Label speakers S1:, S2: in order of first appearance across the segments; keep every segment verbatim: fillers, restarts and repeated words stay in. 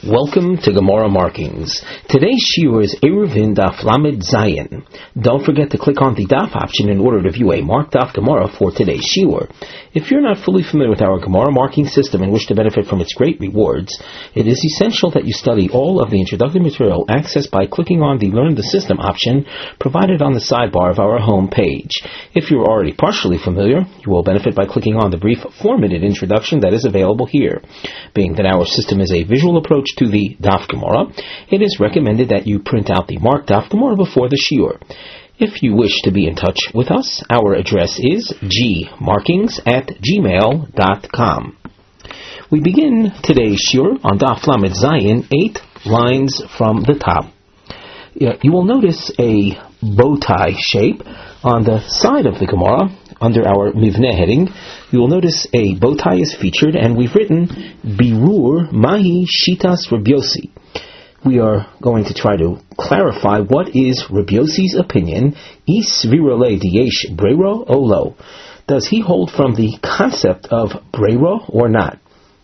S1: Welcome to Gemara Markings. Today's shiur is Eruvin Daf Lamed Zayin. Don't forget to click on the Daf option in order to view a marked Daf Gemara for today's shiur. If you're not fully familiar with our Gemara marking system and wish to benefit from its great rewards, it is essential that you study all of the introductory material accessed by clicking on the Learn the System option provided on the sidebar of our home page. If you're already partially familiar, you will benefit by clicking on the brief four-minute introduction that is available here. Being that our system is a visual approach to the Daf Gemara, it is recommended that you print out the marked Daf Gemara before the shiur. If you wish to be in touch with us, our address is g markings at gmail dot com. We begin today's shiur on Daf Lamed Zayin, eight lines from the top. You will notice a bow tie shape on the side of the Gemara. Under our Mivneh heading, you will notice a bow tie is featured, and we've written Birur Mahi Shitas Rabbi Yossi. We are going to try to clarify what is Rabbi Yossi's opinion. Is virale diyesh breiro olo? Does he hold from the concept of breiro or not?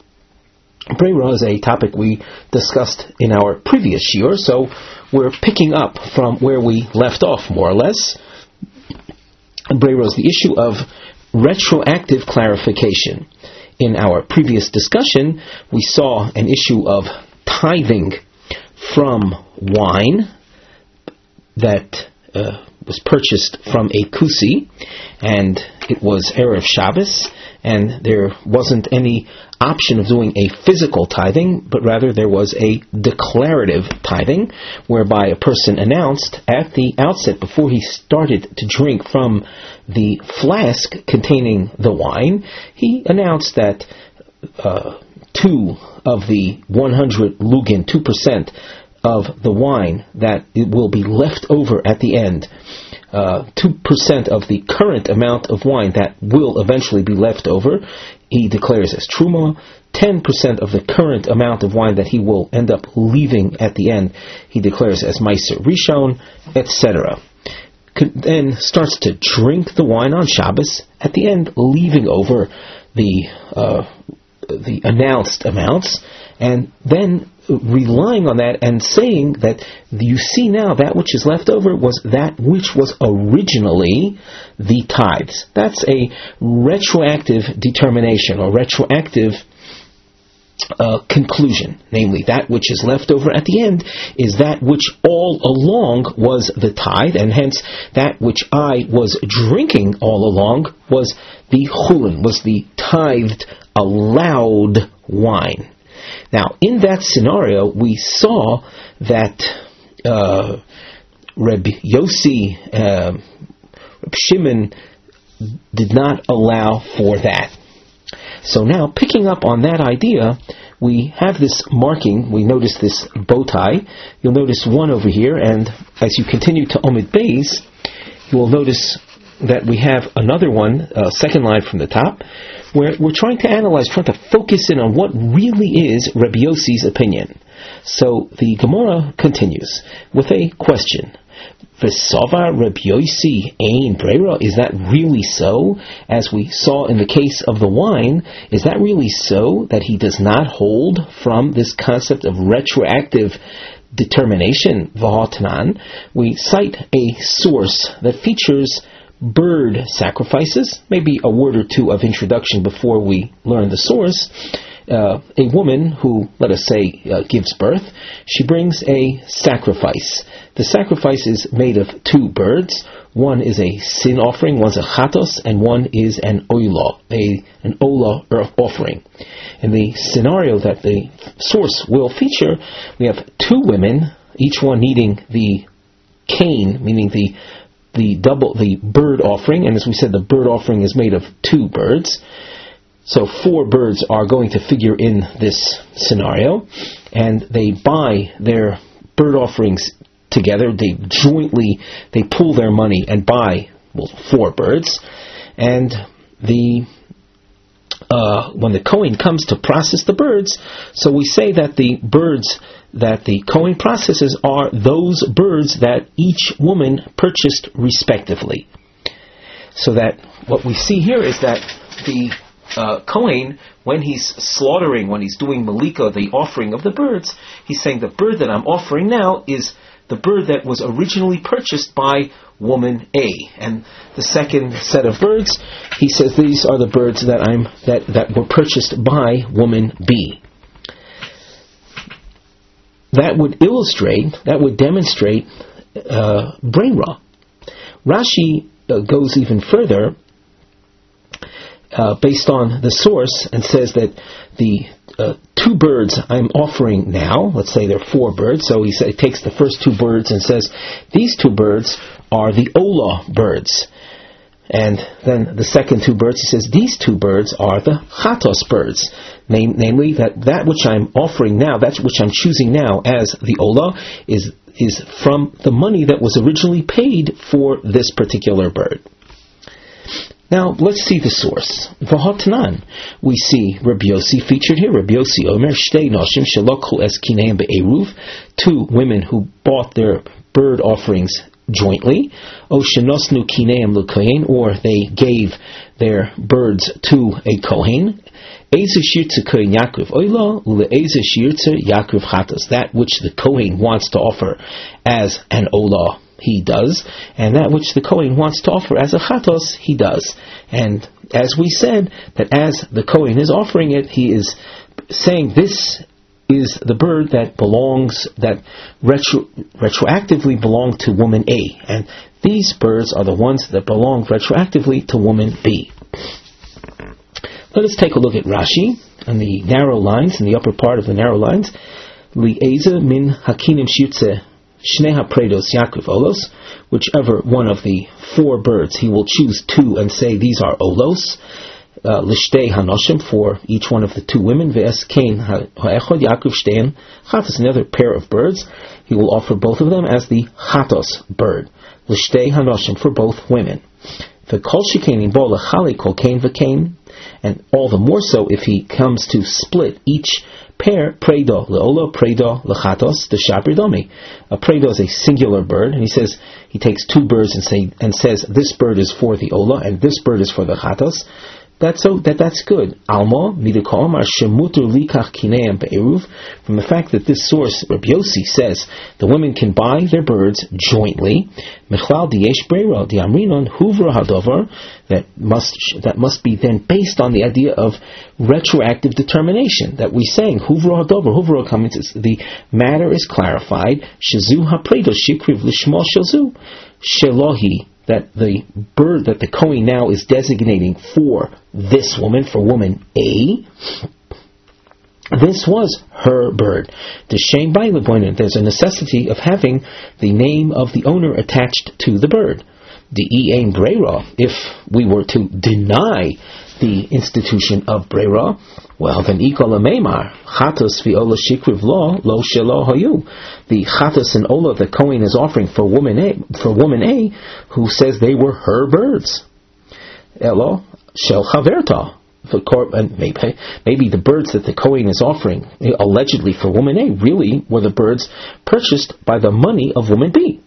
S1: Breiro is a topic we discussed in our previous shiur, so we're picking up from where we left off, more or less. Breiro is the issue of retroactive clarification. In our previous discussion, we saw an issue of tithing from wine that uh, was purchased from a kusi, and it was Erev Shabbos, and there wasn't any option of doing a physical tithing, but rather there was a declarative tithing, whereby a person announced at the outset, before he started to drink from the flask containing the wine, he announced that uh, two of the one hundred lugin, two percent of the wine, that it will be left over at the end. Uh, two percent of the current amount of wine that will eventually be left over, he declares as Truma. ten percent of the current amount of wine that he will end up leaving at the end, he declares as Meiser Rishon, et cetera. Then starts to drink the wine on Shabbos, at the end leaving over the uh, the announced amounts, and then relying on that and saying that you see now that which is left over was that which was originally the tithes. That's a retroactive determination or retroactive uh, conclusion. Namely, that which is left over at the end is that which all along was the tithe, and hence that which I was drinking all along was the chulin, was the tithed, allowed wine. Now, in that scenario, we saw that uh, Rabbi Yossi, uh, Rabbi Shimon did not allow for that. So now, picking up on that idea, we have this marking. We notice this bow tie. You'll notice one over here, and as you continue to Omid Beis, you will notice that we have another one, uh, second line from the top, where we're trying to analyze, trying to focus in on what really is Rabbi Yossi's opinion. So the Gemara continues with a question. V'sava Rabbi Yossi ein breira? Is that really so? As we saw in the case of the wine, is that really so that he does not hold from this concept of retroactive determination? V'hatanan, we cite a source that features bird sacrifices. Maybe a word or two of introduction before we learn the source. Uh, a woman who, let us say, uh, gives birth, she brings a sacrifice. The sacrifice is made of two birds. One is a sin offering, one's a chatos, and one is an oila, a an ola offering. In the scenario that the source will feature, we have two women, each one needing the cane, meaning the the double, the bird offering, and as we said, the bird offering is made of two birds. So four birds are going to figure in this scenario, and they buy their bird offerings together. They jointly, they pool their money and buy, well, four birds, and the uh, when the Kohen comes to process the birds, so we say that the birds that the Kohen processes are those birds that each woman purchased respectively. So that what we see here is that the uh, Kohen, when he's slaughtering, when he's doing Malika, the offering of the birds, he's saying the bird that I'm offering now is the bird that was originally purchased by woman A. And the second set of birds, he says these are the birds that I'm that, that were purchased by woman B. That would illustrate, that would demonstrate uh, Breira. Rashi uh, goes even further uh, based on the source and says that the uh, two birds I'm offering now, let's say there are four birds, so he, say, he takes the first two birds and says these two birds are the Olah birds. And then the second two birds, he says these two birds are the Chatos birds. Name, namely, that that which I'm offering now, that which I'm choosing now as the Olah, is is from the money that was originally paid for this particular bird. Now, let's see the source. V'hotanan, we see Rabbi Yossi featured here. Rabbi Yossi Omer, Shtei Noshim Shelokhu Es Kineim Be'eruv, two women who bought their bird offerings jointly, O Shenosnu Kineim L'Kohen, or they gave their birds to a Kohen, Eze Shirtze Kohen Yaakov Oila, Ule Eze Shirtze Yaakov Chatos, that which the Kohen wants to offer as an Olah, he does, and that which the Kohen wants to offer as a Chatos, he does. And as we said, that as the Kohen is offering it, he is saying this is the bird that belongs, that retro, retroactively belonged to woman A, and these birds are the ones that belong retroactively to woman B. Let us take a look at Rashi on the narrow lines, in the upper part of the narrow lines. Li'eza min hakinim shirtze shneha predos Yaakov olos, whichever one of the four birds he will choose two and say these are olos. L'shtei hanoshim, for each one of the two women. Ve'es kain ha'echod Yaakov shtein chatos, another pair of birds. He will offer both of them as the chatos bird. L'shtei hanoshim, for both women. Ve'kol shekain bo l'chali kol kain v'kain, and all the more so if he comes to split each pair, predo le'ola, predo lechatos, the shabridomi. A predo is a singular bird, and he says he takes two birds and say and says this bird is for the ola and this bird is for the chatos. That's so that that's good. Alma midikol mar shemuter likach kineim be'eruv. From the fact that this source, Rabbi Yossi, says the women can buy their birds jointly. Mechlal diyesh breira diamrinon huvra hadover. That must that must be then based on the idea of retroactive determination. That we saying huvra hadover. Huvra comes. The matter is clarified. Shazu hapredo shikriv lishmo shazu shelohi. That the bird that the Kohen now is designating for this woman, for woman A, this was her bird. The Shem Bailaboinen, there's a necessity of having the name of the owner attached to the bird. The Ein Breira, if we were to deny the institution of Breira, well then Ikol Meimar, Chatos v'Ola Shikriv Lo, Lo Shelo Hayu. The Chatos and Ola the Kohen is offering for woman A, for woman A, who says they were her birds. Elo Shel Chaverta. And maybe, maybe the birds that the Kohen is offering, allegedly for woman A, really were the birds purchased by the money of woman B.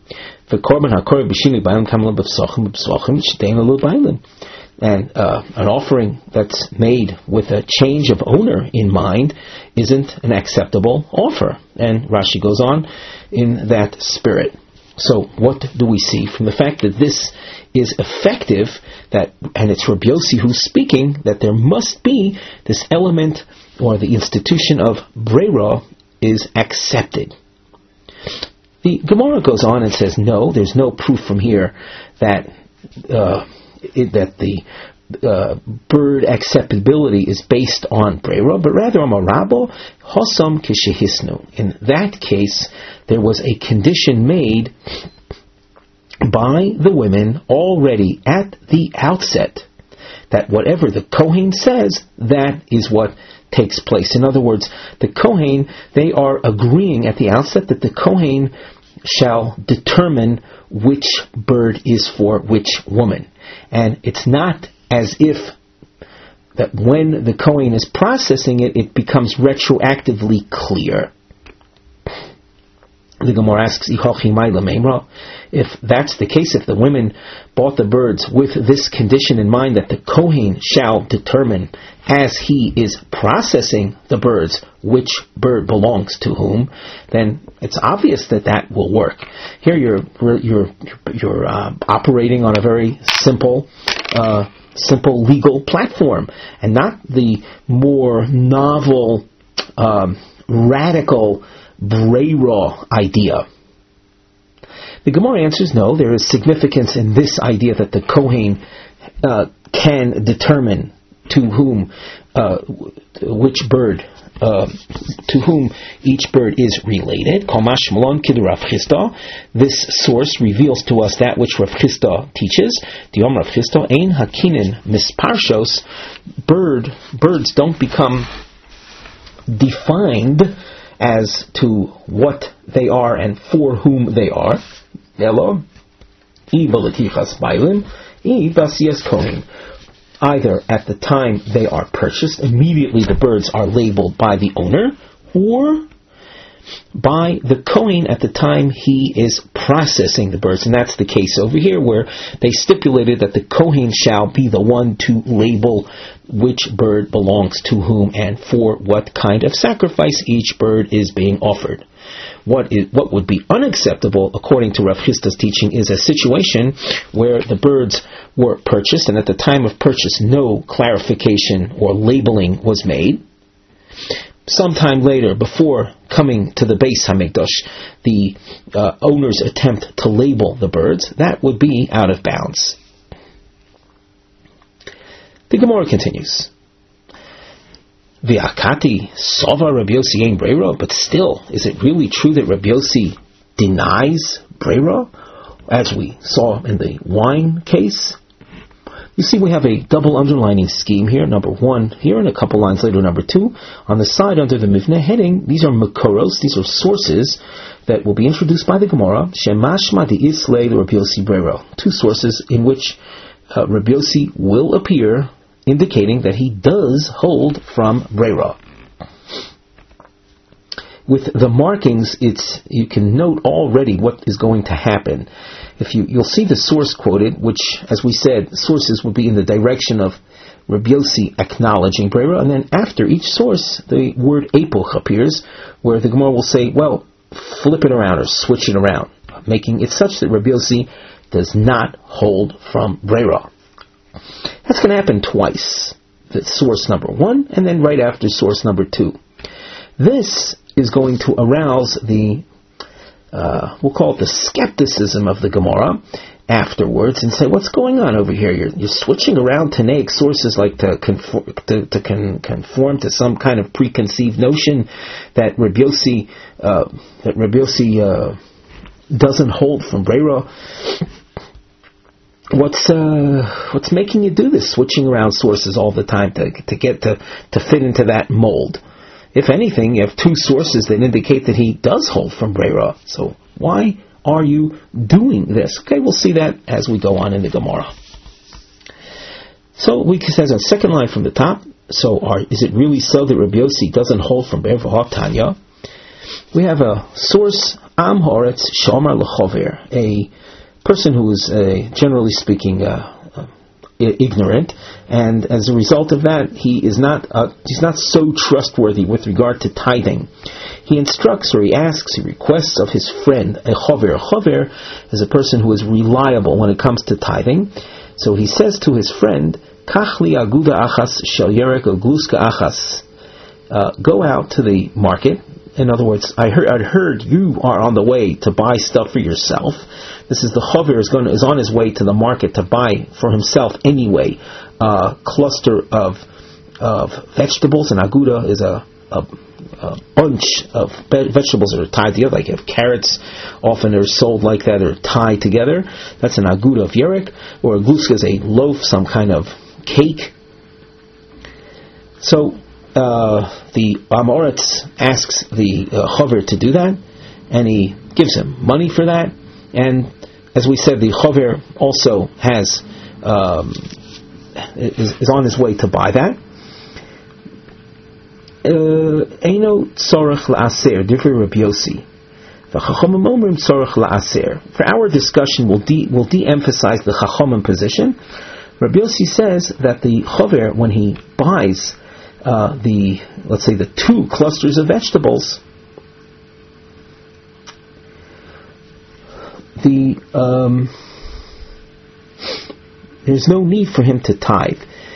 S1: And uh, an offering that's made with a change of owner in mind isn't an acceptable offer. And Rashi goes on in that spirit. So what do we see from the fact that this is effective, that, and it's Rabbi Yossi who's speaking, that there must be this element, or the institution of Breira is accepted. The Gemara goes on and says, no, there's no proof from here that uh, it, that the uh, bird acceptability is based on Breira, but rather on Marabo, Hosam Kishehisnu. In that case, there was a condition made by the women already at the outset, that whatever the Kohen says, that is what takes place. In other words, the Kohen, they are agreeing at the outset that the Kohen shall determine which bird is for which woman. And it's not as if that when the Kohen is processing it, it becomes retroactively clear. The Gemara asks, if that's the case, if the women bought the birds with this condition in mind that the Kohen shall determine as he is processing the birds which bird belongs to whom, then it's obvious that that will work. Here you're you're you're uh, operating on a very simple uh, simple legal platform, and not the more novel, um, radical Breira idea. The Gemara answers no, there is significance in this idea that the Kohen uh, can determine to whom, uh, which bird, uh, to whom each bird is related. This source reveals to us that which Rav Chisda teaches. The Om Rav Chisda, Ein Hakinin Misparshos, bird, birds don't become defined as to what they are and for whom they are. Elo, either at the time they are purchased, immediately the birds are labeled by the owner, or by the Kohen at the time he is processing the birds. And that's the case over here, where they stipulated that the Kohen shall be the one to label which bird belongs to whom and for what kind of sacrifice each bird is being offered. What is what would be unacceptable, according to Rav Chisda's teaching, is a situation where the birds were purchased, and at the time of purchase no clarification or labeling was made. Sometime later, before coming to the Beis Hamikdash, the uh, owners attempt to label the birds. That would be out of bounds. The Gemara continues. V'akati sova Rabbi Yossi ein breira, but still, is it really true that Rabbi Yossi denies breira, as we saw in the wine case? You see, we have a double underlining scheme here. Number one here, and a couple lines later, number two. On the side under the Mivneh heading, these are Makoros, these are sources that will be introduced by the Gemara. Shemashma di Islay Rabbi Yossi breira. Two sources in which uh, Rabbi Yossi will appear, indicating that he does hold from breira. With the markings, it's you can note already what is going to happen. If you you'll see the source quoted, which, as we said, sources will be in the direction of Rabbi Yossi acknowledging breira, and then after each source, the word epoch appears, where the Gemara will say, well, flip it around or switch it around, making it such that Rabbi Yossi does not hold from breira. That's going to happen twice. The source number one, and then right after source number two. This is going to arouse the, uh, we'll call it the skepticism of the Gemara afterwards, and say, what's going on over here? You're, you're switching around Tanaic sources like to conform to, to con, conform to some kind of preconceived notion that Rabbi Yossi, uh, that Rabbi Yossi uh, doesn't hold from breira. What's uh, what's making you do this, switching around sources all the time to to get to, to fit into that mold? If anything, you have two sources that indicate that he does hold from breira. So why are you doing this? Okay, we'll see that as we go on in the Gemara. So we says on the second line from the top. So are, is it really so that Rabbi Yossi doesn't hold from breira? Tanya. We have a source Am Haaretz Shomar L'Chover, a person who is, uh, generally speaking, uh, uh, ignorant, and as a result of that, he is not uh, he's not so trustworthy with regard to tithing. He instructs, or he asks, he requests of his friend a chover. A chover is a person who is reliable when it comes to tithing. So he says to his friend, "Kach li aguda achas shel yerek o gluska achas." Uh, go out to the market. In other words, I heard, I'd heard you are on the way to buy stuff for yourself. This is the chover is going to, is on his way to the market to buy for himself anyway a cluster of of vegetables. And aguda is a, a, a bunch of be- vegetables that are tied together. Like you have carrots, often they're sold like that, or tied together. That's an aguda of yerek, or a gluska is a loaf, some kind of cake. So Uh, the Amoritz asks the uh, chover to do that, and he gives him money for that. And as we said, the chover also has um, is, is on his way to buy that. Eino tzorach la'aser, different Rabbi Yossi. For our discussion, we'll, de- we'll de-emphasize the Chachamim position. Rabbi Yossi says that the Chover, when he buys uh, the, let's say, the two clusters of vegetables, the um, there's no need for him to tithe.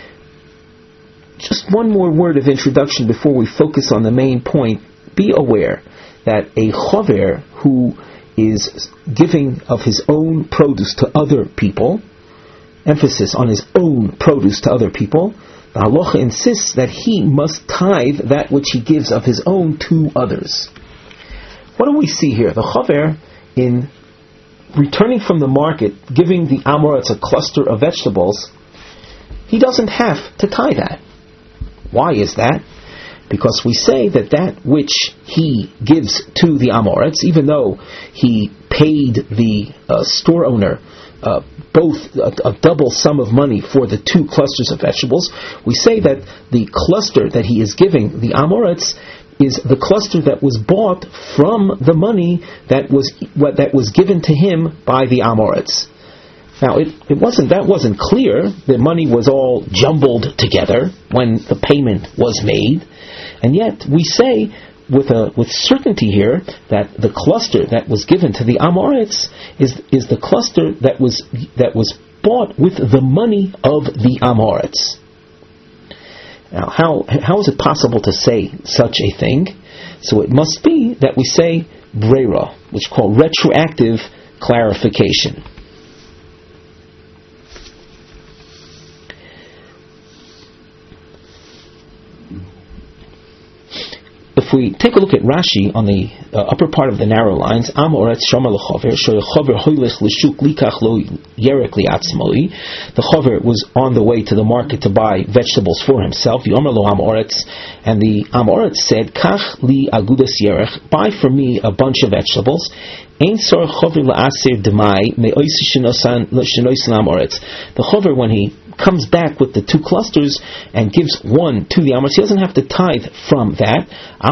S1: Just one more word of introduction before we focus on the main point. Be aware that a chover who is giving of his own produce to other people, emphasis on his own produce to other people, the halacha insists that he must tithe that which he gives of his own to others. What do we see here? The chover, in returning from the market, giving the Amoritz a cluster of vegetables, he doesn't have to tithe that. Why is that? Because we say that that which he gives to the Amoritz, even though he paid the uh, store owner uh, both a, a double sum of money for the two clusters of vegetables, we say that the cluster that he is giving the Amoritz is the cluster that was bought from the money that was what that was given to him by the Amoritz. Now, it, it wasn't that wasn't clear. The money was all jumbled together when the payment was made, and yet we say with a with certainty here that the cluster that was given to the Amoritz is is the cluster that was that was bought with the money of the Amoritz. Now, how how is it possible to say such a thing? So it must be that we say breira, which is called retroactive clarification. If we take a look at Rashi on the uh, upper part of the narrow lines, Amoretz Shama l'chover, sho'chover hoylech l'shuk likach lo yerek li'atzmoi. The chover was on the way to the market to buy vegetables for himself. Yomer lo Amoretz, and the Amoretz said, Kach li agudas yerech, buy for me a bunch of vegetables. Ein sor chover la'aser demai me'ois shenosan shenois l'Amoretz. The chover, when he comes back with the two clusters and gives one to the Amoritz, he doesn't have to tithe from that.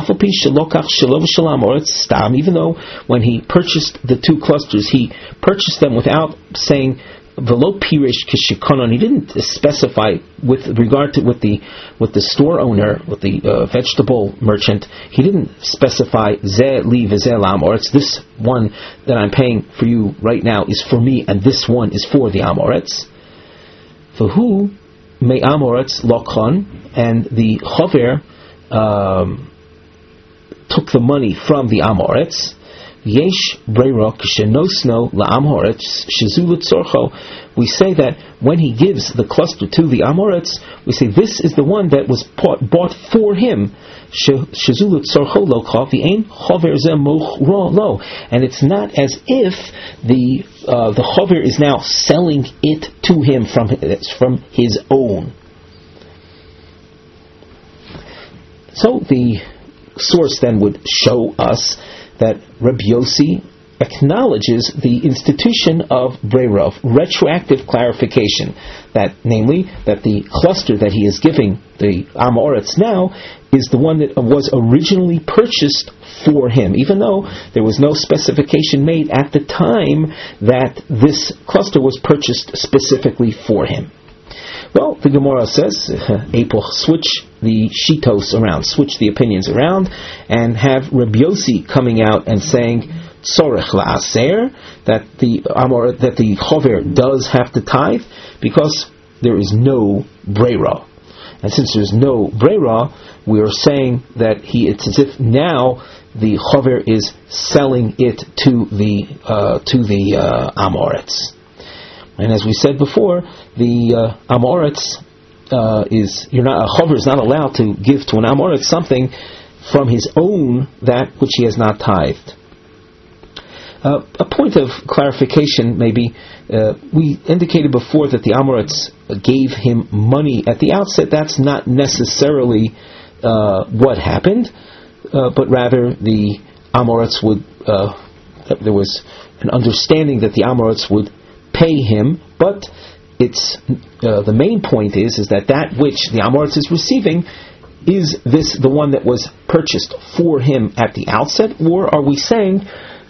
S1: Even though when he purchased the two clusters, he purchased them without saying velo pirish kishikonon. He didn't specify with regard to with the with the store owner, with the uh, vegetable merchant. He didn't specify ze li v'ze l'Amoritz. This one that I'm paying for you right now is for me, and this one is for the Amoritz. For who may Amoritz lokon, and the chover um, took the money from the Amoritz. Yesh breira kshenosno la'Amoritz shezul tzorcho. We say that when he gives the cluster to the Amoritz, we say this is the one that was bought, bought for him. Shezul tzorcho lo v'ein chover ze mochro lo, and it's not as if the uh, the chover is now selling it to him from from his own. So the source then would show us that Rabbi Yossi acknowledges the institution of breira, of retroactive clarification, that namely that the cluster that he is giving the Amoritz now is the one that was originally purchased for him, even though there was no specification made at the time that this cluster was purchased specifically for him. Well, the Gemara says, Epoch, switch the shitos around, switch the opinions around, and have Rabbi Yossi coming out and saying, Tzorech la'aser, that the Amor, that the chover does have to tithe, because there is no breira. And since there's no breira, we are saying that he, it's as if now the chover is selling it to the uh, to the uh, Amoritz. And as we said before, the uh, Amoritz uh, is you're not a chover is not allowed to give to an Amoritz something from his own that which he has not tithed. Uh, a point of clarification, maybe uh, we indicated before that the Amoritz gave him money at the outset. That's not necessarily uh, what happened, uh, but rather the Amoritz would. Uh, there was an understanding that the Amoritz would pay him, but it's uh, the main point is is that that which the Amoritz is receiving, is this the one that was purchased for him at the outset, or are we saying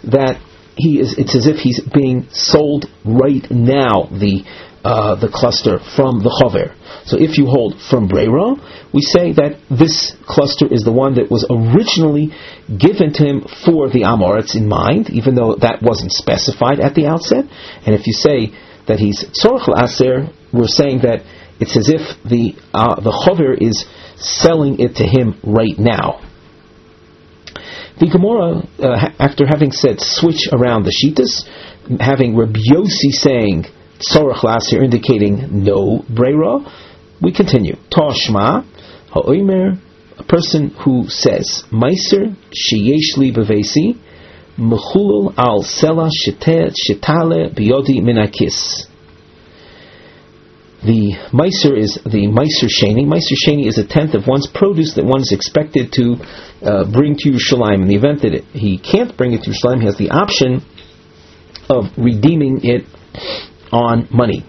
S1: that he is. It's as if he's being sold right now. The uh, the cluster from the chover. So if you hold from Breira, we say that this cluster is the one that was originally given to him for the Amoritz in mind, even though that wasn't specified at the outset. And if you say that he's Tzorach L'Aser, we're saying that it's as if the uh, the chover is selling it to him right now. The Gemara, uh, after having said switch around the Shitas, having Rabbi Yossi saying Tzorach L'Aser, indicating no Breira, we continue. Toshma ha'omer, a person who says Meiser sheyesh li bevesi mechulul al sela shetale biyodi minakis. The Meiser is the Meiser Sheni. Meiser Sheni is a tenth of one's produce that one is expected to uh, bring to Yerushalayim. In the event that it, he can't bring it to Yerushalayim, he has the option of redeeming it on money.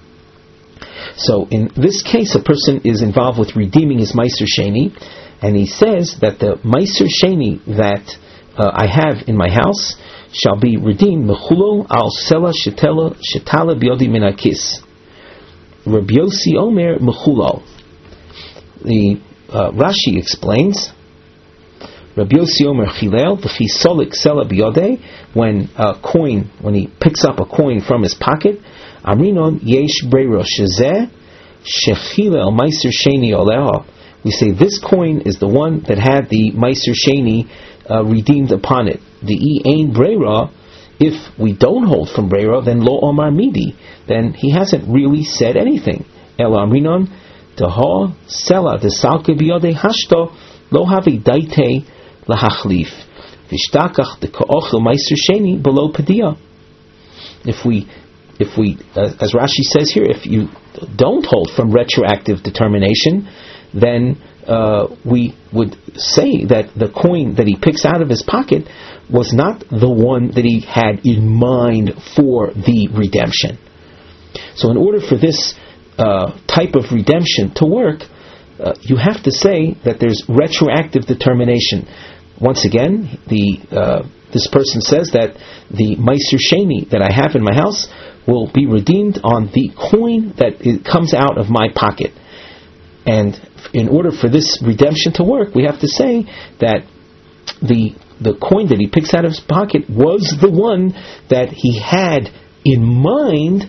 S1: So in this case, a person is involved with redeeming his Meiser Sheni, and he says that the Meiser Sheni that uh, I have in my house shall be redeemed mechulo al sela shetala shetala biyodi minakis. Rabbi Yossi Omer mechulo. The uh, Rashi explains. Rabbi Yossi Omer chilel v'chisolik sela biyode, when a coin, when he picks up a coin from his pocket. Amrinon yesh breiro shezeh shechilel meiser sheni oleha. We say this coin is the one that had the meiser sheni uh, redeemed upon it. The e ein breira. If we don't hold from breira, then lo omar midi. Then he hasn't really said anything. El amrinon deha sela desalke biyode hashto lo havi daite lahachlif v'shtakach dekaochel meiser sheni below pedia. If we If we, uh, as Rashi says here, if you don't hold from retroactive determination, then uh, we would say that the coin that he picks out of his pocket was not the one that he had in mind for the redemption. So in order for this uh, type of redemption to work, uh, you have to say that there's retroactive determination. Once again, the uh, this person says that the Meiser Sheni that I have in my house will be redeemed on the coin that it comes out of my pocket. And in order for this redemption to work, we have to say that the the coin that he picks out of his pocket was the one that he had in mind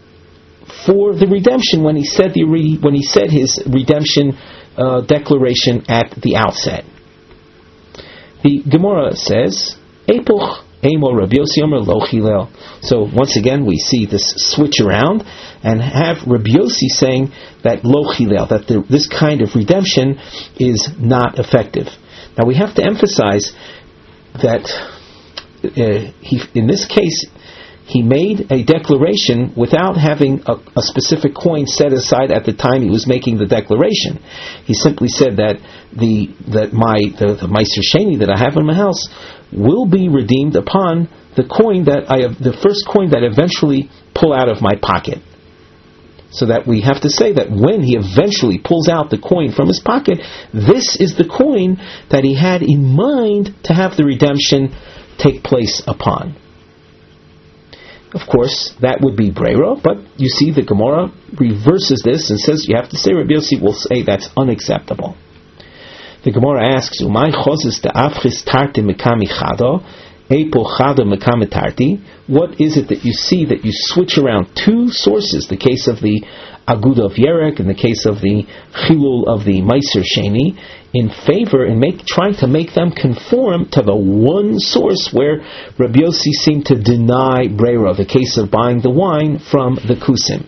S1: for the redemption when he said the re, when he said his redemption uh, declaration at the outset. The Gemara says, Epoch Emo Rabbi Yossi Omer Lo Chilel. So once again we see this switch around and have Rabbi Yossi saying that Lo Chilel, that the, this kind of redemption is not effective. Now we have to emphasize that uh, he, in this case, he made a declaration without having a, a specific coin set aside at the time he was making the declaration. He simply said that the that my the, the Meiser Sheni that I have in my house will be redeemed upon the coin that I have, the first coin that I eventually pull out of my pocket. So that we have to say that when he eventually pulls out the coin from his pocket, this is the coin that he had in mind to have the redemption take place upon. Of course, that would be Breira, but you see the Gemara reverses this and says you have to say, Rabbi Yossi will say that's unacceptable. The Gemara asks, Umay chozes de'afchis tarti mekami chado, epo chado mekami tarti. What is it that you see that you switch around two sources? The case of the Aguda of Yerek and the case of the Chilul of the Meiser Sheni, in favor and make trying to make them conform to the one source where Rabbi Yossi seemed to deny Breira, the case of buying the wine from the Kusim.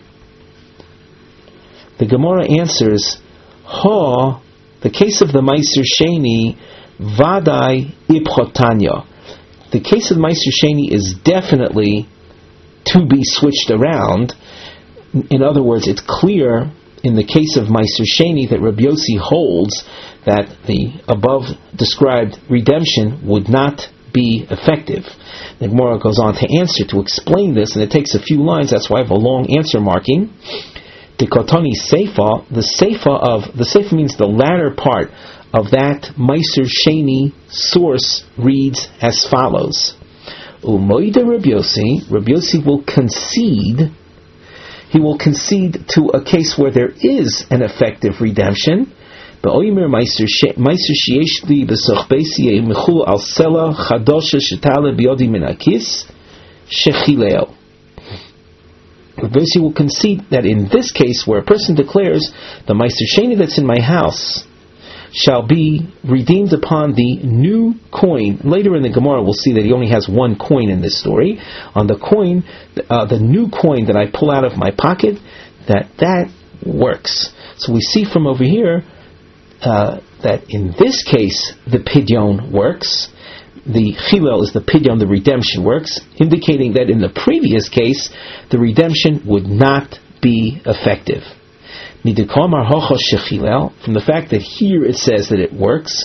S1: The Gemara answers, Ha, the case of the Meiser Sheni, Vadai Ibchotanya. The case of the Meiser Sheni is definitely to be switched around. In other words, it's clear in the case of Meiser Sheni that Rabbi Yossi holds that the above described redemption would not be effective. The Gemara goes on to answer, to explain this, and it takes a few lines. That's why I have a long answer marking. The Kotani Seifa, the Seifa of the Seifa means the latter part of that Meiser Sheni source reads as follows: Umoida Rabbi Yossi, Rabbi Yossi will concede, he will concede to a case where there is an effective redemption. Be'oimer meiser sheyesh li b'soch beisi yemichul al sela chadosha shetale biyodi min hakis shechileo. Rabbi Yossi will concede that in this case, where a person declares the meiser sheni that's in my house shall be redeemed upon the new coin. Later in the Gemara, we'll see that he only has one coin in this story. On the coin, uh, the new coin that I pull out of my pocket, that that works. So we see from over here uh, that in this case, the pidyon works. The chilel is the pidyon, the redemption works, indicating that in the previous case, the redemption would not be effective. From the fact that here it says that it works,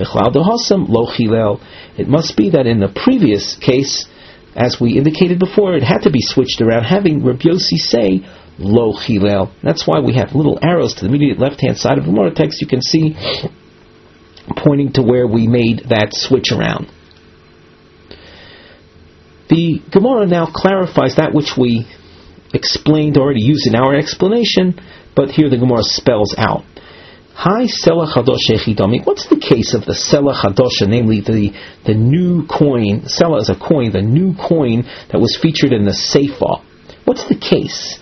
S1: it must be that in the previous case, as we indicated before, it had to be switched around, having Rabbi Yossi say lo chilel. That's why we have little arrows to the immediate left-hand side of the Gemara text. You can see pointing to where we made that switch around. The Gemara now clarifies that which we explained already, used in our explanation, but here the Gemara spells out. Hi Sela Chadosh Echidami. What's the case of the Sela Chadosha, namely the, the new coin? Sela is a coin, the new coin that was featured in the Seifa. What's the case?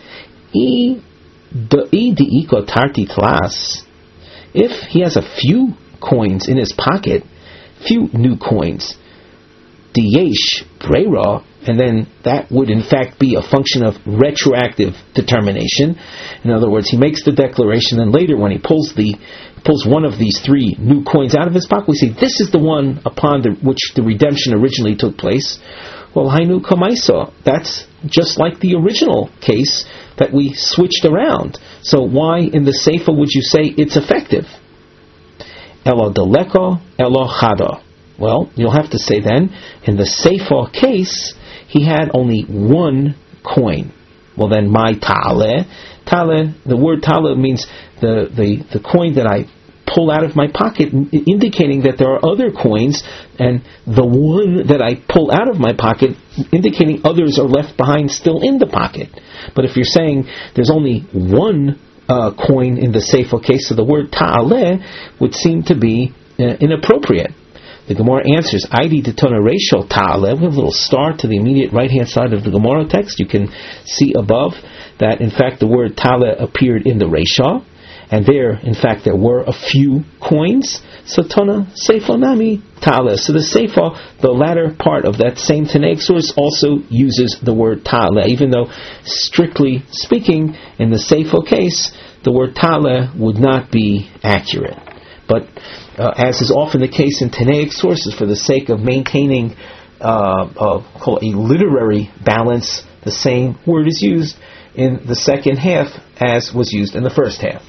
S1: If he has a few coins in his pocket, few new coins, Diyesh Breira, and then that would in fact be a function of retroactive determination. In other words, he makes the declaration, and later when he pulls the pulls one of these three new coins out of his pocket, we say this is the one upon the, which the redemption originally took place. Well, Hainu Kamaisa, that's just like the original case that we switched around. So why in the Seifa would you say it's effective? Elo Deleko, Elo Chada. Well, you'll have to say then, in the Seifa case, he had only one coin. Well then, my ta'ale. Ta'ale, the word ta'ale means the, the, the coin that I pull out of my pocket, indicating that there are other coins, and the one that I pull out of my pocket, indicating others are left behind still in the pocket. But if you're saying there's only one uh, coin in the Seifa case, so the word ta'ale would seem to be uh, inappropriate. The Gemara answers, Aidi detona ratio ta'ale. We have a little star to the immediate right-hand side of the Gemara text. You can see above that, in fact, the word ta'ale appeared in the ratio, and there, in fact, there were a few coins. So tona seifa nami ta'ale. So the seifa, the latter part of that same Tanaic source, also uses the word ta'ale, even though, strictly speaking, in the seifa case, the word ta'ale would not be accurate. But uh, as is often the case in Tanaic sources, for the sake of maintaining uh, uh, call a literary balance, the same word is used in the second half as was used in the first half.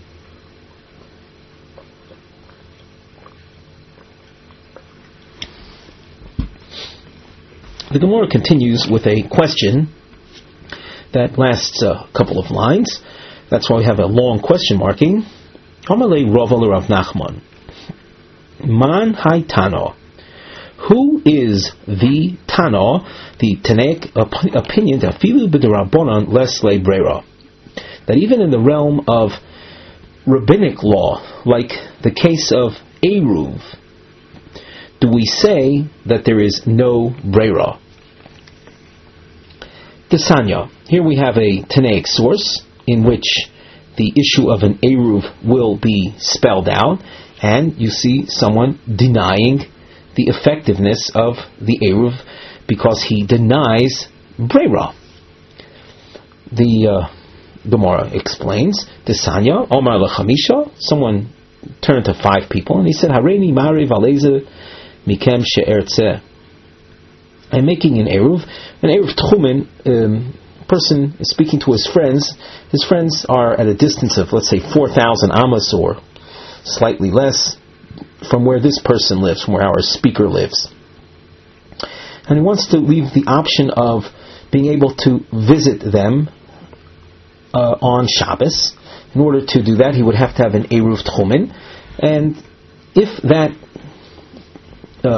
S1: The Gemara continues with a question that lasts a couple of lines. That's why we have a long question marking. Amalei Rav Rav Nachman. Man Hai Tano. Who is the Tano, the Tanaic op- opinion that Filu b'derabanan les le brera? That even in the realm of rabbinic law, like the case of Eruv, do we say that there is no brera? Desanya. Here we have a Tanaic source in which the issue of an Eruv will be spelled out, and you see someone denying the effectiveness of the Eruv because he denies Breira. The uh, Gemara explains, Desanya, Omar Lachamisha, someone turned to five people and he said, Hareini Mari Valeze Mikem She'ertze. I'm making an Eruv, an Eruv Tchumen, um, person is speaking to his friends. His friends are at a distance of, let's say, four thousand amas or slightly less from where this person lives, from where our speaker lives. And he wants to leave the option of being able to visit them uh, on Shabbos. In order to do that, he would have to have an Eruv Tchumen. And if that uh,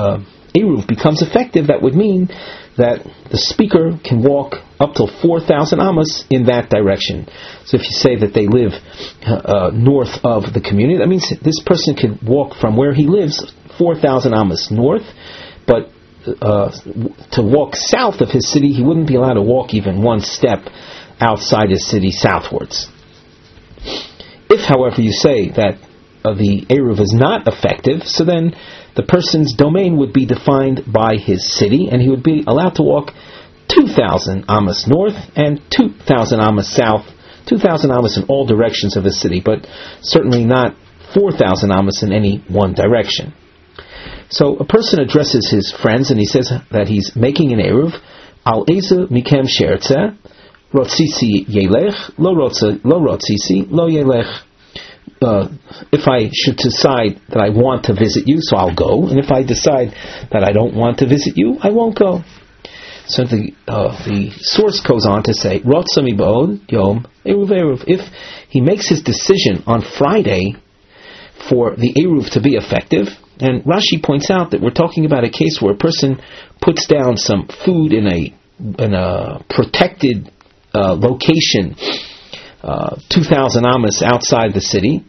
S1: Eruv becomes effective, that would mean that the speaker can walk up till four thousand amas in that direction. So if you say that they live uh, north of the community, that means this person can walk from where he lives four thousand amas north, but uh, to walk south of his city, he wouldn't be allowed to walk even one step outside his city southwards. If, however, you say that uh, the Eruv is not effective, so then the person's domain would be defined by his city, and he would be allowed to walk two thousand amas north and two thousand amas south, two thousand amas in all directions of the city, but certainly not four thousand amas in any one direction. So a person addresses his friends and he says that he's making an Eruv, Al Eza Mikem Shertze, Rotzisi Yelech, Lo Rotzisi, Lo Yelech. Uh, if I should decide that I want to visit you, so I'll go, and if I decide that I don't want to visit you, I won't go. So the uh, the source goes on to say, Rotza mibod yom eruv eruv. If he makes his decision on Friday for the eruv to be effective, and Rashi points out that we're talking about a case where a person puts down some food in a in a protected uh, location, uh, two thousand amas outside the city,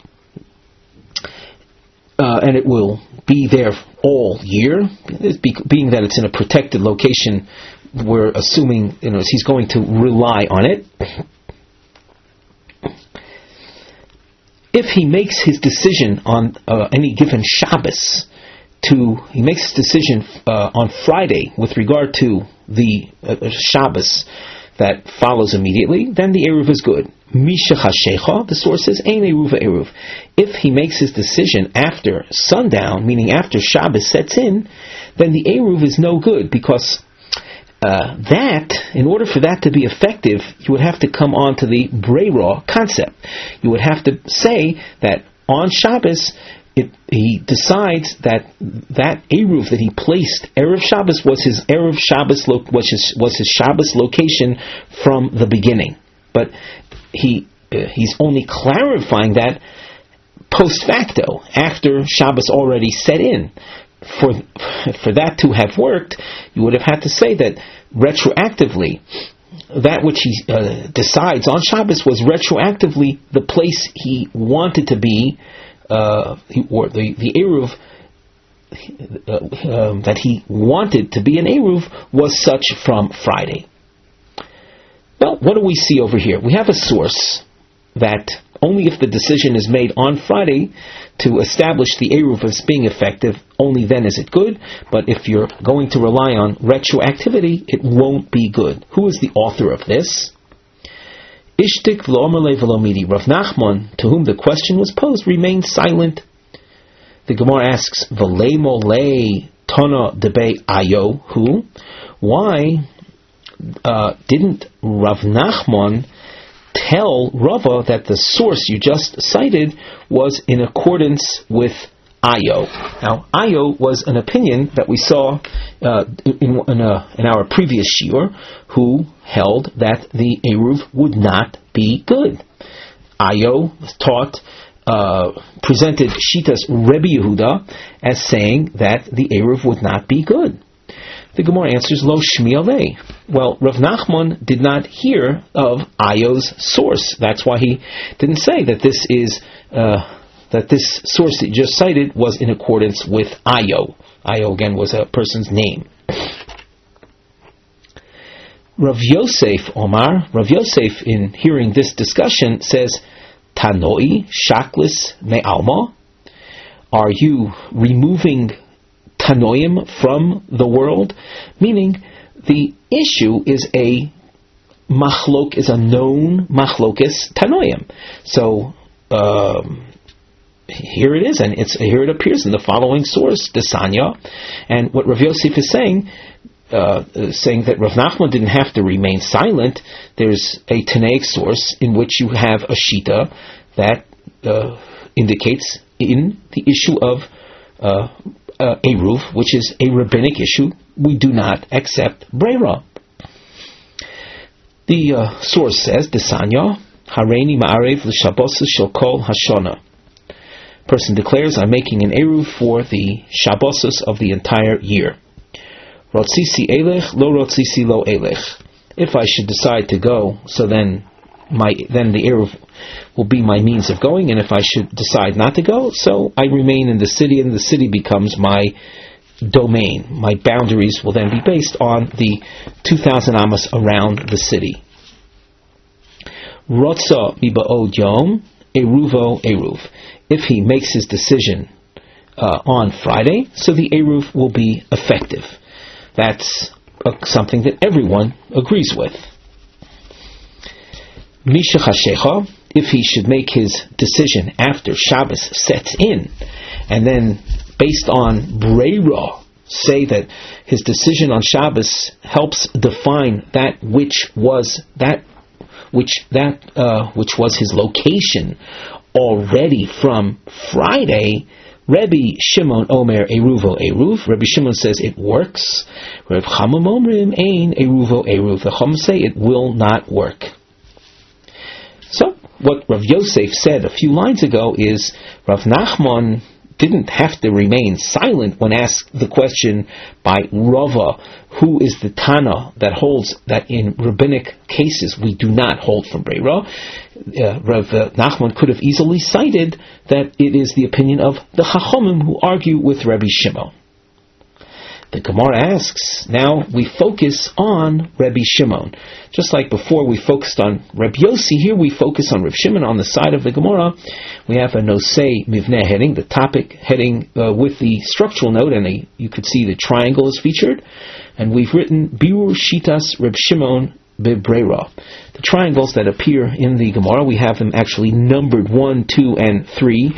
S1: uh, and it will be there all year. Being that it's in a protected location, we're assuming, you know, he's going to rely on it. If he makes his decision on uh, any given Shabbos, to he makes his decision uh, on Friday with regard to the uh, Shabbos that follows immediately, then the Eruv is good. Misha Hashecha, the source says, Ein Eruv Eruv. If he makes his decision after sundown, meaning after Shabbos sets in, then the Eruv is no good, because uh, that, in order for that to be effective, you would have to come on to the Breira concept. You would have to say that on Shabbos, It, he decides that that Eruv that he placed, Erev Shabbos, was his Erev Shabbos, lo, was his, was his Shabbos location from the beginning. But he uh, he's only clarifying that post facto, after Shabbos already set in. For for that to have worked, you would have had to say that retroactively, that which he uh, decides on Shabbos was retroactively the place he wanted to be. Uh, or the, the Eruv uh, um, that he wanted to be an Eruv was such from Friday. Well, what do we see over here? We have a source that only if the decision is made on Friday to establish the Eruv as being effective, only then is it good. But if you're going to rely on retroactivity, it won't be good. Who is the author of this? Ishtik v'lomer le'velomidi. Rav Nachman, to whom the question was posed, remained silent. The Gemara asks, V'leimo le tona debe ayo, who? Why uh, didn't Rav Nachman tell Rava that the source you just cited was in accordance with Ayo? Now, Ayo was an opinion that we saw uh, in, in, a, in our previous shiur, who held that the Eruv would not be good. Ayo taught, uh, presented Shitas Rebbe Yehuda as saying that the Eruv would not be good. The Gemara answers, Lo Shmi Alei. Well, Rav Nachman did not hear of Ayo's source. That's why he didn't say that this is uh, that this source that you just cited was in accordance with Ayo. Ayo, again, was a person's name. Rav Yosef Omar, Rav Yosef, in hearing this discussion, says, Tanoi Shaklis Me'alma. Are you removing Tanoim from the world? Meaning, the issue is a machlok, is a known machlokis Tanoim. So, um, here it is, and it's here it appears in the following source, Desanya. And what Rav Yosef is saying, uh, saying that Rav Nachman didn't have to remain silent. There's a Tanaic source in which you have a shita that uh, indicates in the issue of uh, uh, Eruv, which is a rabbinic issue, we do not accept Breira. The uh, source says, Desanya, Hareini Ma'arev L'Shabos Shel Kol Hashana. Person declares, I'm making an Eruv for the Shabbosos of the entire year. Rotzisi elech, lo rotzisi lo elech. If I should decide to go, so then my then the Eruv will be my means of going, and if I should decide not to go, so I remain in the city, and the city becomes my domain. My boundaries will then be based on the two thousand amos around the city. Rotza miba'od yom, eruvo eruv. If he makes his decision uh, on Friday, so the eruv will be effective. That's uh, something that everyone agrees with. Misha chashecha, if he should make his decision after Shabbos sets in, and then based on Breira, say that his decision on Shabbos helps define that which was that which that uh, which was his location already from Friday. Rabbi Shimon Omer Eruvo Eruv. Rabbi Shimon says it works. Rav Chamam Omrim Ein Eruvo Eruv. The Chum say it will not work. So what Rav Yosef said a few lines ago is Rav Nachman didn't have to remain silent when asked the question by Rava, who is the Tana that holds that in rabbinic cases we do not hold from Breira. Uh, Rav Nachman could have easily cited that it is the opinion of the Chachomim who argue with Rabbi Shimon. The Gemara asks, now we focus on Rabbi Shimon. Just like before we focused on Rabbi Yossi, here we focus on Rabbi Shimon. On the side of the Gemara, we have a Nosei Mivneh heading, the topic heading uh, with the structural note, and a, you could see the triangle is featured. And we've written Birur Shitas Rabbi Shimon Bebreira. The triangles that appear in the Gemara, we have them actually numbered one, two, and three.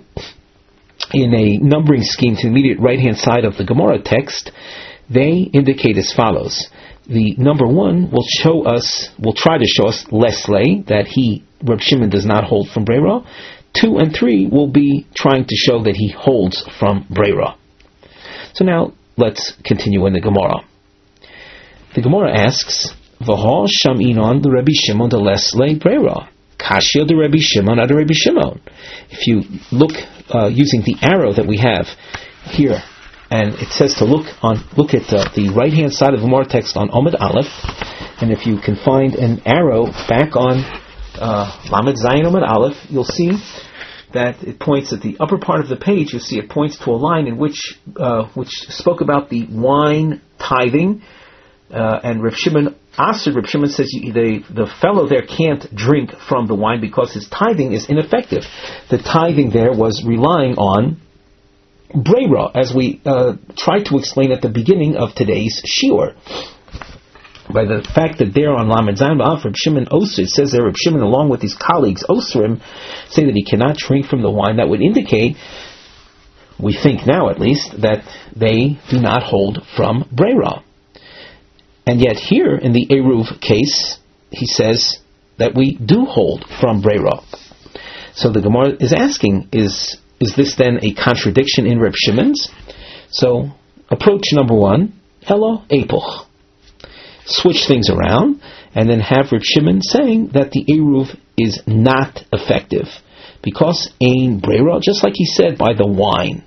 S1: In a numbering scheme to the immediate right-hand side of the Gemara text, they indicate as follows. The number one will show us, will try to show us Leslie, that he, Reb Shimon, does not hold from Breira. Two and three will be trying to show that he holds from Breira. So now, let's continue in the Gemara. The Gemara asks, V'ha shaminon the Rabbi Shimon de Leslie Breira. Kashya de Rabbi Shimon ad Rabbi Shimon. If you look uh, using the arrow that we have here, and it says to look on, look at uh, the right hand side of the Gemara text on Omid Aleph, and if you can find an arrow back on uh, Lamed Zayin Omid Aleph, you'll see that it points at the upper part of the page. You'll see it points to a line in which uh, which spoke about the wine tithing. Uh, and Reb Shimon Asr, Reb Shimon says the, the fellow there can't drink from the wine because his tithing is ineffective. The tithing there was relying on Breira, as we uh, tried to explain at the beginning of today's shiur. By the fact that there on Lamed Zayin B'Av, Reb Shimon Osir, it says there Reb Shimon along with his colleagues Osrim say that he cannot drink from the wine, that would indicate, we think now at least, that they do not hold from Breira. And yet here, in the Eruv case, he says that we do hold from Breira. So the Gemara is asking, is is this then a contradiction in Reb Shimon's? So, approach number one, Elo Epoch. Switch things around, and then have Reb Shimon saying that the Eruv is not effective, because Ein Breira, just like he said, by the wine.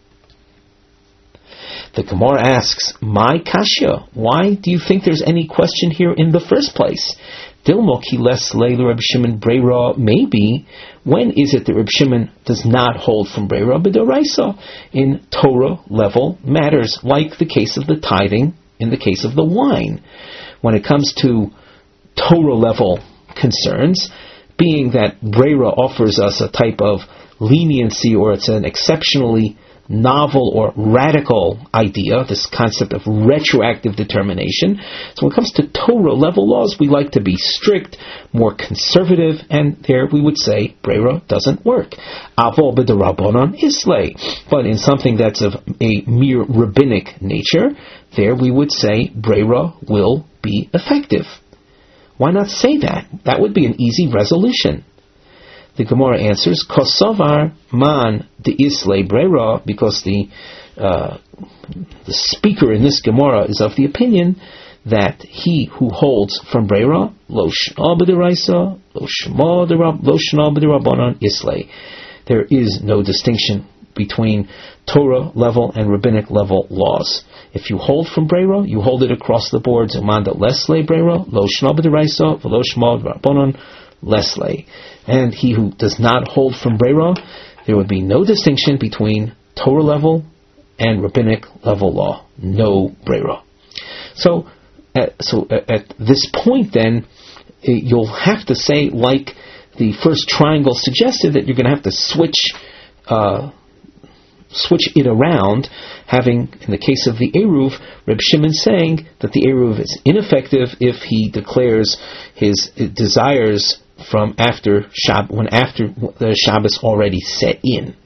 S1: The Gemara asks, my Kashya, why do you think there's any question here in the first place? Dilmo ki les leila Reb Shimon Breira, maybe, when is it that Reb Shimon does not hold from Breira b'doraisa? In Torah level matters, like the case of the tithing, in the case of the wine. When it comes to Torah level concerns, being that Breira offers us a type of leniency, or it's an exceptionally novel or radical idea, this concept of retroactive determination. So when it comes to Torah level laws, we like to be strict, more conservative, and there we would say Breira doesn't work. Avol b'derabanan islay. But in something that's of a mere rabbinic nature, there we would say Breira will be effective. Why not say that? That would be an easy resolution. The Gemara answers, Kosovar man de islay Breira, because the uh, the speaker in this Gemara is of the opinion that he who holds from Breira, lo shna b'deraisa, lo shma b'derabanan islay, there is no distinction between Torah level and rabbinic level laws. If you hold from Breira, you hold it across the board. Zumanda lesle Breira, lo shma b'deraisa, v'lo shma b'rabbanon lesle. And he who does not hold from Breira, there would be no distinction between Torah level and rabbinic level law. No Breira. So, uh, so uh, at this point then, uh, you'll have to say, like the first triangle suggested, that you're going to have to switch uh, switch it around, having, in the case of the Eruv, Reb Shimon saying that the Eruv is ineffective if he declares his desires from after Shab, when after the Shabbos already set in.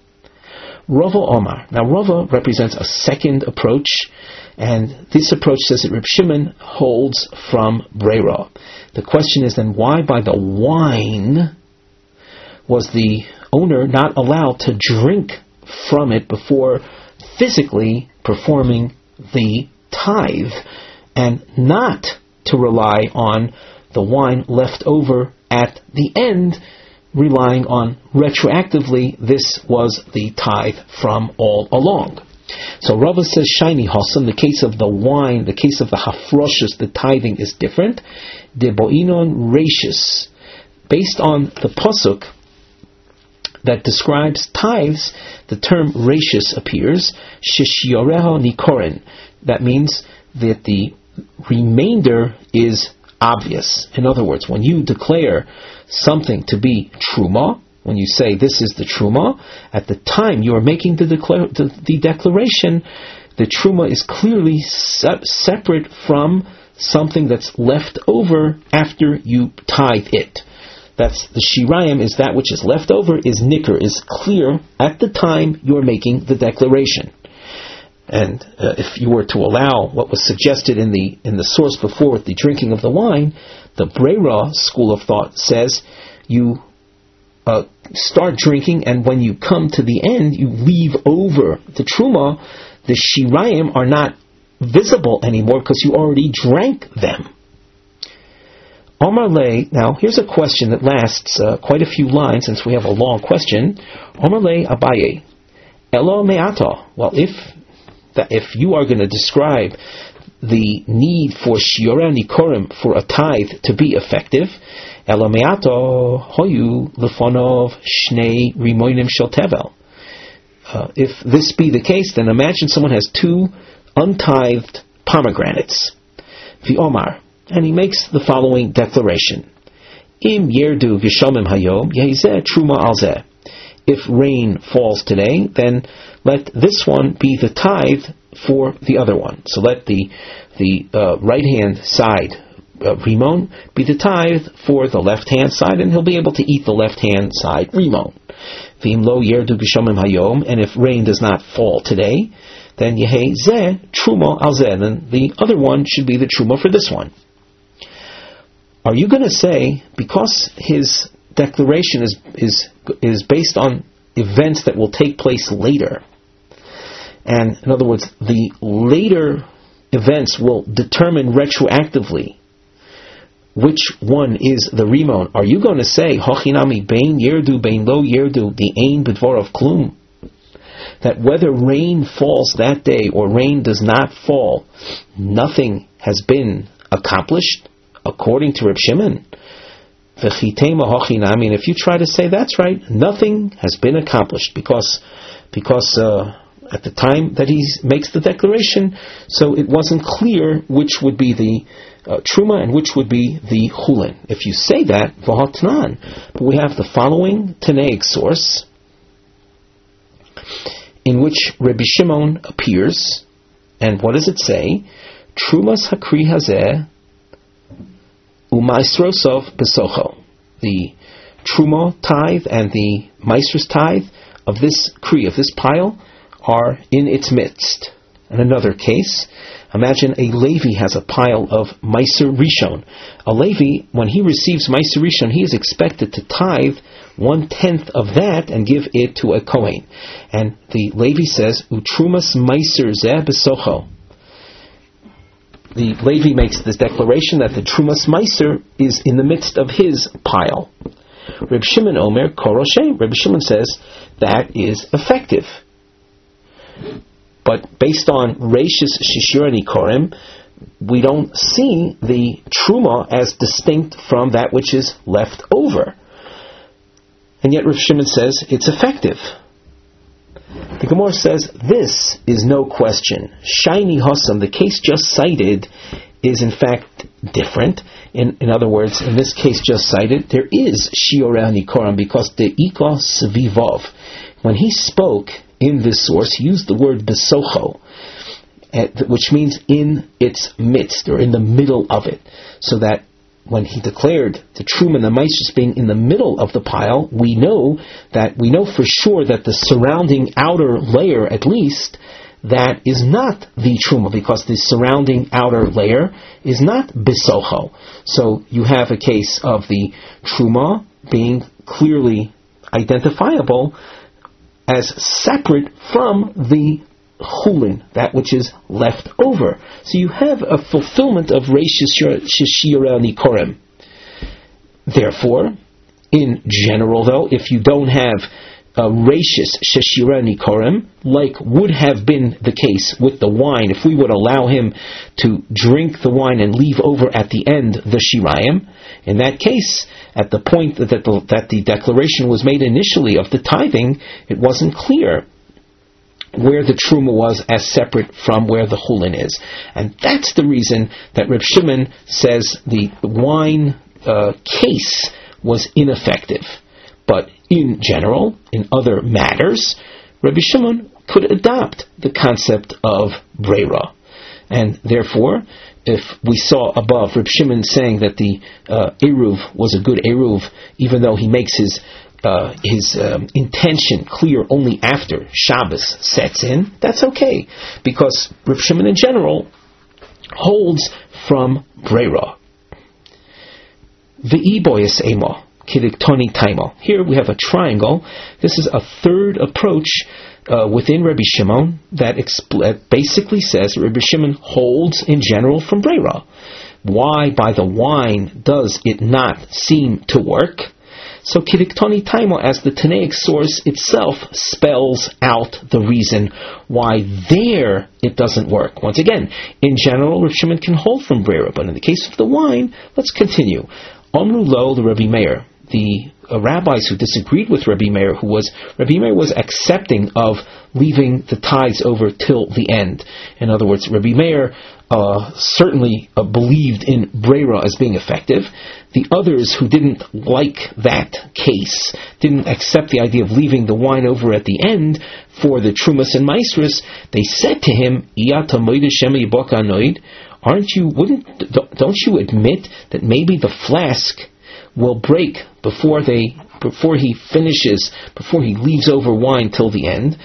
S1: Rava Omar. Now Rava represents a second approach, and this approach says that Reb Shimon holds from Breira. The question is then, why by the wine was the owner not allowed to drink from it before physically performing the tithe, and not to rely on the wine left over at the end, relying on retroactively this was the tithe from all along. So Rava says shiny Hassam, the case of the wine, the case of the hafroshus, the tithing is different. De bo'inon reishis, based on the pasuk that describes tithes, the term reishis appears. Shishyoreho nikorin. That means that the remainder is obvious. In other words, when you declare something to be truma, when you say this is the truma, at the time you are making the, declar- the, the declaration, the truma is clearly se- separate from something that's left over after you tithe it. That's the shirayim, is that which is left over, is nicker, is clear at the time you're making the declaration. And uh, if you were to allow what was suggested in the in the source before with the drinking of the wine, the Breira school of thought says you uh, start drinking, and when you come to the end, you leave over the truma. The shirayim are not visible anymore because you already drank them. Omar Le, now here's a question that lasts uh, quite a few lines since we have a long question. Omar Le Abaye, Elo me'ata. Well, if that if you are going to describe the need for shioreh nikorim, for a tithe to be effective, Elo me'ata hoyu lefonov shnei rimoinim shel tevel. Uh, if this be the case, then imagine someone has two untithed pomegranates. The Omar. And he makes the following declaration: Im yerdu v'shamim hayom yehizeh truma alzeh. If rain falls today, then let this one be the tithe for the other one. So let the the uh, right hand side uh, rimon be the tithe for the left hand side, and he'll be able to eat the left hand side rimon. V'im lo yerdu v'shamim hayom, and if rain does not fall today, then yehei zeh truma alzeh. Then the other one should be the truma for this one. Are you going to say, because his declaration is is is based on events that will take place later, and in other words, the later events will determine retroactively which one is the rimon? Are you going to say, Hochinami bein yerdu bein lo yerdu the ein b'dvar of klum, that whether rain falls that day or rain does not fall, nothing has been accomplished? According to Reb Shimon, and if you try to say that's right, nothing has been accomplished because because uh, at the time that he makes the declaration, so it wasn't clear which would be the uh, truma and which would be the chulin. If you say that, v'hatnan, but we have the following Tanaic source in which Rabbi Shimon appears, and what does it say? Trumas hakri hazeh u'maisrosov besocho. The truma tithe and the maisros tithe of this kri, of this pile, are in its midst. In another case, imagine a Levi has a pile of meiser rishon. A Levi, when he receives meiser rishon, he is expected to tithe one tenth of that and give it to a kohen. And the Levi says, "Utrumas meiser zeh besocho." The Levi makes this declaration that the Trumas Meiser is in the midst of his pile. Reb Shimon Omer Koro Shem. Reb Shimon says that is effective. But based on Reishis Shishira Nikorim, we don't see the Truma as distinct from that which is left over. And yet Reb Shimon says it's effective. The Gemara says this is no question. Shiny Hossam, the case just cited, is in fact different. In, in other words, in this case just cited, there is Shioreh Nikorim because the Ika Svivov, when he spoke in this source, he used the word Besocho, which means in its midst, or in the middle of it. So that when he declared the Truma and the Maasros being in the middle of the pile, we know that we know for sure that the surrounding outer layer, at least, that is not the Truma, because the surrounding outer layer is not Besocho. So you have a case of the Truma being clearly identifiable as separate from the Chulin, that which is left over. So you have a fulfillment of Reishis Shishira Nikorim. Therefore, in general though, if you don't have a Reishis Shishira Nikorim, like would have been the case with the wine, if we would allow him to drink the wine and leave over at the end the Shirayim, in that case, at the point that the, that the declaration was made initially of the tithing, it wasn't clear where the Truma was as separate from where the Chulin is. And that's the reason that Reb Shimon says the wine uh, case was ineffective. But in general, in other matters, Rabbi Shimon could adopt the concept of Breira. And therefore, if we saw above Reb Shimon saying that the uh, Eruv was a good Eruv, even though he makes his Uh, his um, intention clear only after Shabbos sets in, that's okay, because Reb Shimon in general holds from Breira. V'iboyes emo kidiktoni taimo. Here we have a triangle. This is a third approach uh, within Rabbi Shimon that expl- basically says Rabbi Shimon holds in general from Breira. Why by the wine does it not seem to work? So Kidiktoni Taimo, as the Tanaic source itself spells out the reason why there it doesn't work. Once again, in general, Rav Shimon can hold from Breira, but in the case of the wine, let's continue. Omru Lo, the Rabbi Meir, the uh, rabbis who disagreed with Rabbi Meir, who was Rabbi Meir was accepting of leaving the tithes over till the end. In other words, Rabbi Meir uh, certainly uh, believed in Breira as being effective. The others who didn't like that case, didn't accept the idea of leaving the wine over at the end for the Trumas and Maasros, they said to him, aren't you, wouldn't, don't you admit that maybe the flask will break before they, before he finishes, before he leaves over wine till the end?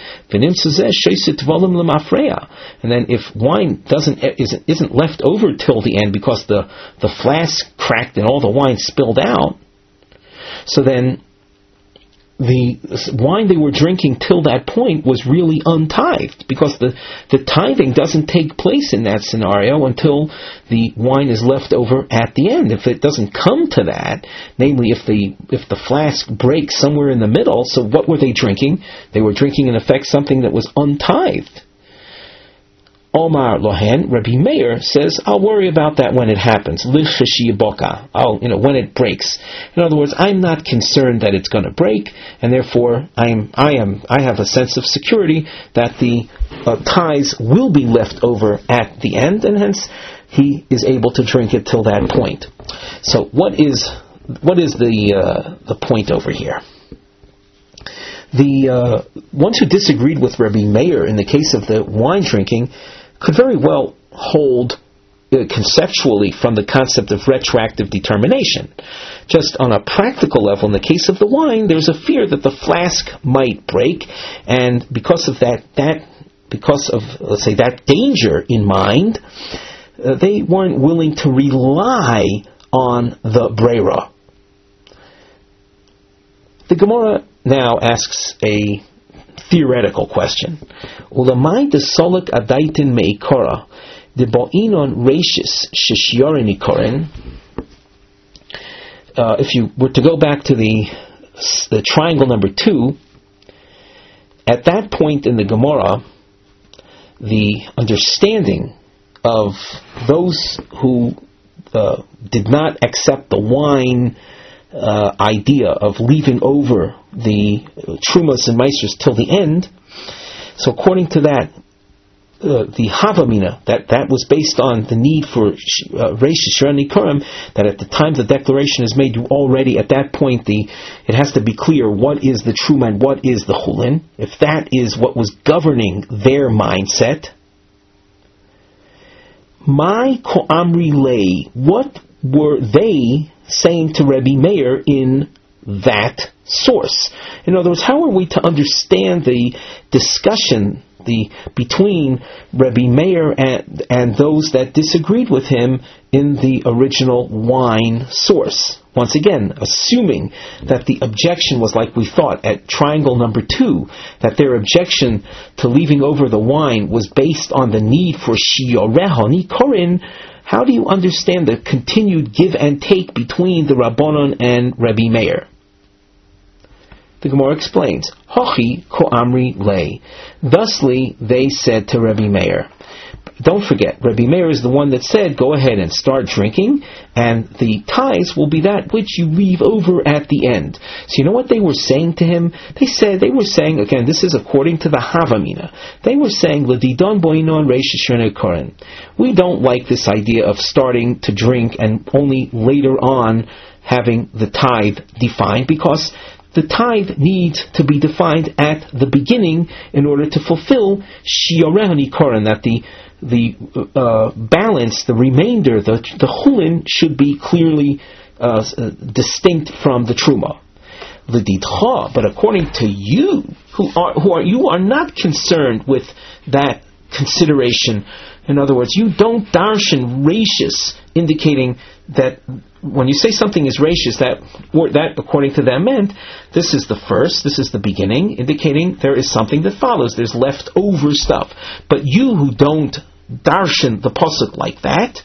S1: And then if wine doesn't isn't, isn't left over till the end because the, the flask cracked and all the wine spilled out, so then the wine they were drinking till that point was really untithed, because the, the tithing doesn't take place in that scenario until the wine is left over at the end. If it doesn't come to that, namely if the if the flask breaks somewhere in the middle, so what were they drinking? They were drinking in effect something that was untithed. Omar Lohan, Rabbi Meir says, I'll worry about that when it happens. I'll, you know, when it breaks. In other words, I'm not concerned that it's going to break, and therefore I'm, I am, I have a sense of security that the uh, tithes will be left over at the end, and hence he is able to drink it till that point. So, what is, what is the uh, the point over here? The uh, ones who disagreed with Rabbi Meir in the case of the wine drinking could very well hold uh, conceptually from the concept of retroactive determination. Just on a practical level, in the case of the wine, there's a fear that the flask might break, and because of that, that because of, let's say, that danger in mind, uh, they weren't willing to rely on the Breira. The Gemara now asks a theoretical question. Ulamai de solik adaitin meikora de bo'inon reishis shishyorin ikorin. uh, if you were to go back to the the triangle number two, at that point in the Gemara, the understanding of those who uh, did not accept the wine uh, idea of leaving over the uh, Trumas and Meisers till the end, so according to that, Uh, the Havamina, that, that was based on the need for uh, Reish Shira Nikurim, that at the time the declaration is made, you already, at that point, the it has to be clear what is the Truma and what is the Chulin. If that is what was governing their mindset, my Ko'amri lay, what were they saying to Rebbe Meir in that source? In other words, how are we to understand the discussion the between Rebbe Meir and, and those that disagreed with him in the original wine source? Once again, assuming that the objection was like we thought at triangle number two, that their objection to leaving over the wine was based on the need for shiyoreha nikorin, how do you understand the continued give and take between the Rabbanon and Rebbe Meir? The Gemara explains, Hochi ko'amri lei. Thusly, they said to Rebbe Meir. Don't forget, Rebbe Meir is the one that said, go ahead and start drinking, and the tithes will be that which you leave over at the end. So you know what they were saying to him? They said, they were saying, again, this is according to the Havamina, they were saying, L'didon boinon reish shene koren. We don't like this idea of starting to drink and only later on having the tithe defined, because the tithe needs to be defined at the beginning in order to fulfill shiyoreha nikorin, that the the uh, balance, the remainder, the the chulin should be clearly uh, distinct from the truma. L'didcha, but according to you, who are who are you are not concerned with that consideration. In other words, you don't darshan rashis, indicating that when you say something is rashis, that or that according to them meant this is the first, this is the beginning, indicating there is something that follows. There's leftover stuff. But you who don't darshan the pasuk like that,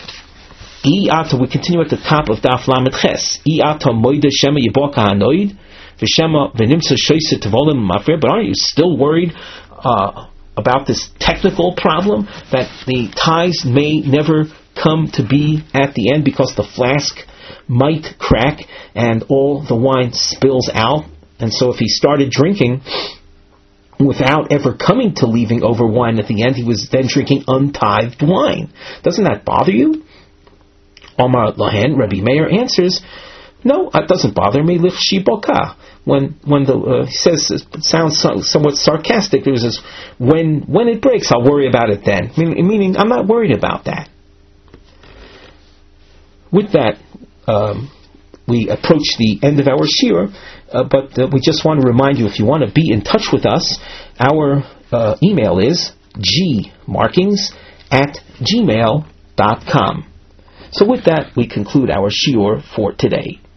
S1: Iyata, we continue at the top of Daf Lamed Ches. Iyata moide shema yiboka hanoid v'shema v'nimtza shoyse tevolim mafre. But aren't you still worried uh, about this technical problem that the tithes may never come to be at the end because the flask might crack and all the wine spills out? And so if he started drinking without ever coming to leaving over wine at the end, he was then drinking untithed wine. Doesn't that bother you? Omar Lahen, Rebbe Meir answers, no, it doesn't bother me. Lichshi boka. When when the uh, he says it sounds so, somewhat sarcastic. There's this when when it breaks, I'll worry about it then. Meaning, meaning I'm not worried about that. With that, um, we approach the end of our shiur, uh, but uh, we just want to remind you, if you want to be in touch with us, our uh, email is gmarkings at gmail dot com. So with that, we conclude our shiur for today.